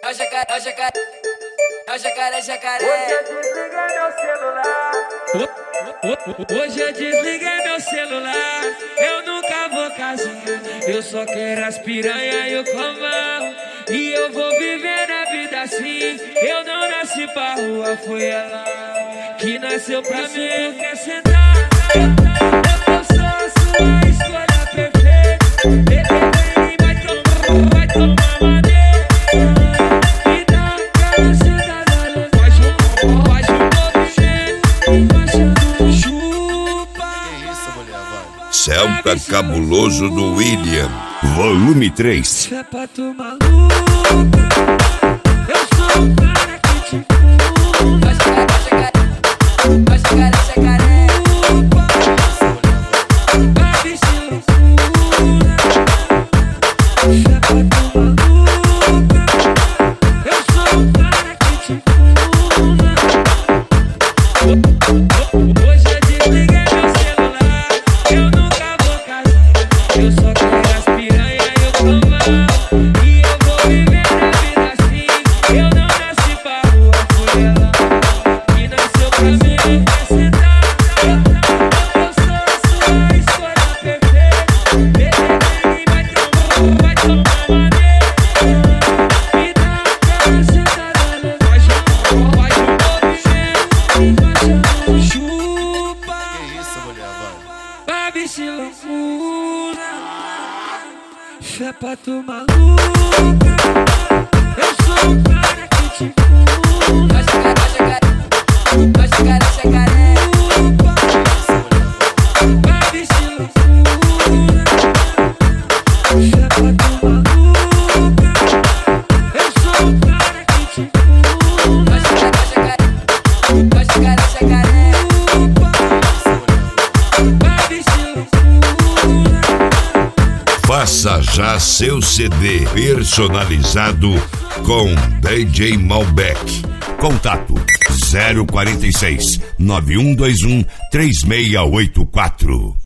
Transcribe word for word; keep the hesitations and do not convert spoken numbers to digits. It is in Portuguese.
é o jacaré, é o jacaré, é o jacaré, jacaré. Hoje eu desliguei meu celular, eu nunca vou casar. Eu só quero as piranha e o comão, e eu vou viver na vida assim. Eu não nasci pra rua, foi ela que nasceu pra mim. Quer sentar? Eu sou a sua escolha perfeita. Vem, vai tomar, vai tomar maneira. E dá aquela sentada, faz um, faz um movimento, faz um chupa. Que isso, mulher, vai. Celta Cabuloso do William, volume três. É pra tu maluca, eu sou o cara que te É o jacaré, é o jacaré, é o jacaré, jacaré. É pra tu maluca, eu sou o cara que te cura. É o jacaré, é o jacaré, é o jacaré, jacaré. Baby, se loucura. É pra tu maluca, eu sou o cara que te cura. É o jacaré, é o jacaré, é o jacaré, jacaré. Baby, se loucura. Faça já seu C D personalizado com D J Malbec. Contato zero quarenta e seis, nove um dois um, três seis oito quatro.